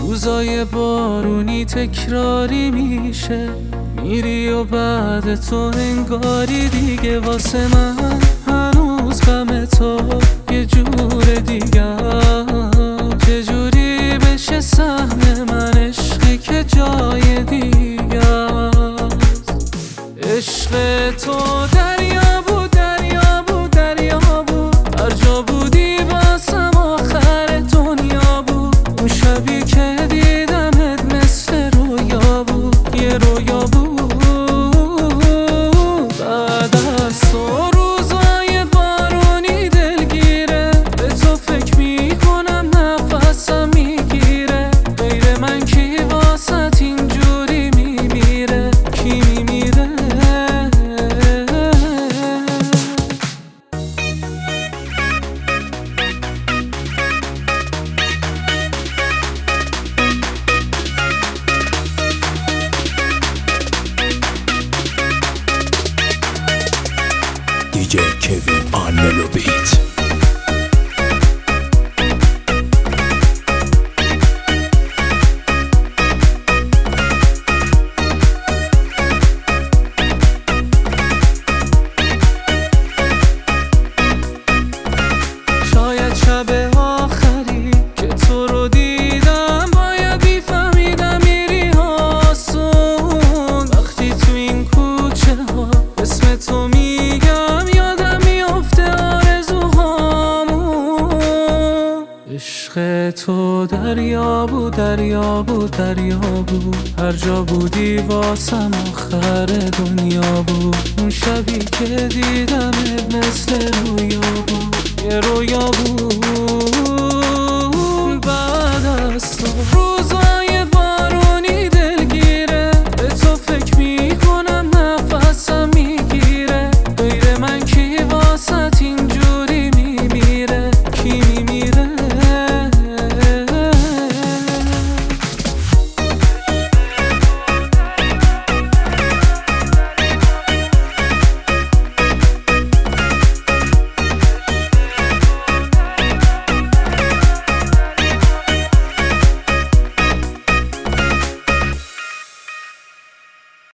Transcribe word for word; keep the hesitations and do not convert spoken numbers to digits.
روزای بارونی تکراری میشه، میری و بعد تو انگاری دیگه واسه من هنوز غم تو یه جور دیگه. چجوری بشه سهم من عشقی که جای دیگه است؟ عشق تو دریا بود دریا بود دریا بود، هر جا بودی واسم آخر دنیا بود. اون شبی که دیدمت مثل رویا بود، یه رویا بود. بعد از تو روزای بارونی دلگیره، به تو فکر میکنم نفسم میگیره. غیر من کی واسط اینجوری میمیره، کی میمیره؟ دی جی Kevin on Mellow Beat. شاید شب آخری که تو رو دیدم باید میفهمیدم میری آسون. وقتی تو این کوچه ها اسم تو میگم یادم میافته آرزوهامون. عشق تو دریا بود دریا بود دریا بود، هر جا بودی واسم آخر دنیا بود. اون شبی که دیدمت مثل رویا بود، یه رویا بود.